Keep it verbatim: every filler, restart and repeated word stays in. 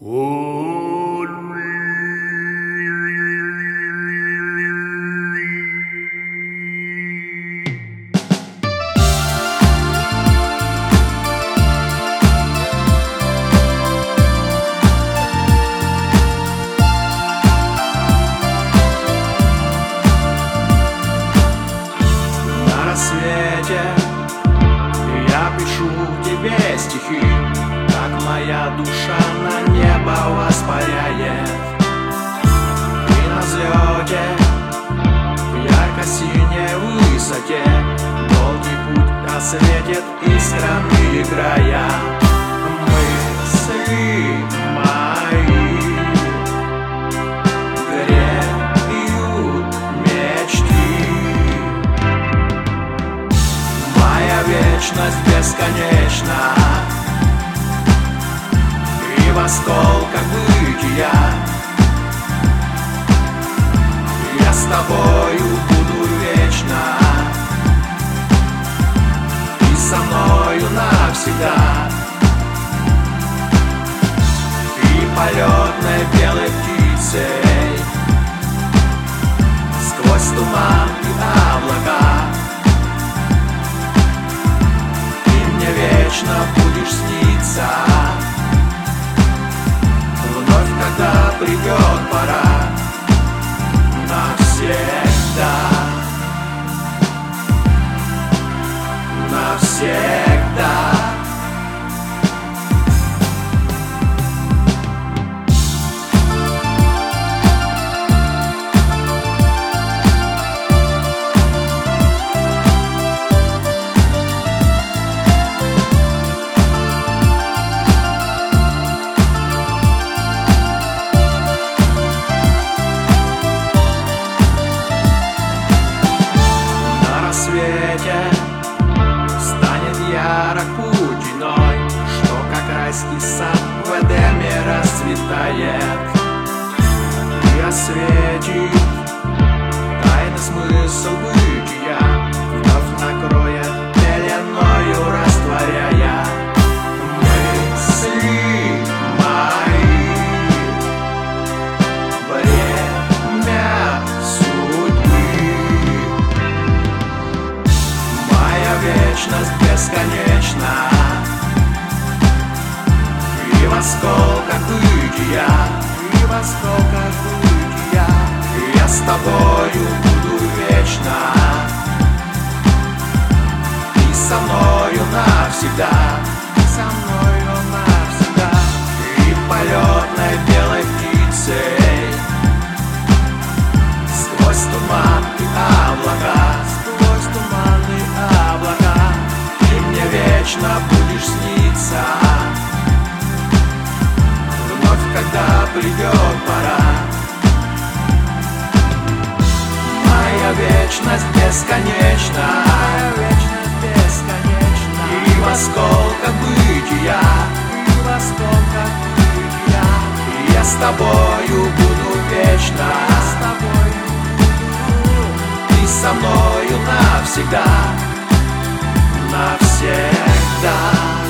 На рассвете я пишу тебе стихи, как моя душа на небо воспаряет. И на взлете в ярко-синей высоте долгий путь осветит искрами играя. Мысли мои греют мечты. Моя вечность бесконечна, и в осколках бытия я с тобою буду вечно, и со мною навсегда. И полетной белой птицей сквозь туман и облака ты мне вечно будешь сниться. Вновь, когда придет пора, навсегда, навсегда. Станет ярок путь иной, что как райский сад в Эдеме расцветает и осветит тайный смысл бытия, вновь накроет пеленою, растворяя мысли мои. Время судьбы, вечность бесконечна, и в осколках бытия, и в осколках бытия я с тобою буду вечно, и со мною навсегда, со мною навсегда. И полетной белой птицей сквозь туман и облака, сквозь туман и облака ты мне вечно будешь сниться. Вновь, когда придет пора, моя вечность бесконечна, моя вечность бесконечна, и в осколках бытия, и в осколках бытия я с тобою буду вечно, с тобою буду, и со мною навсегда, навсегда.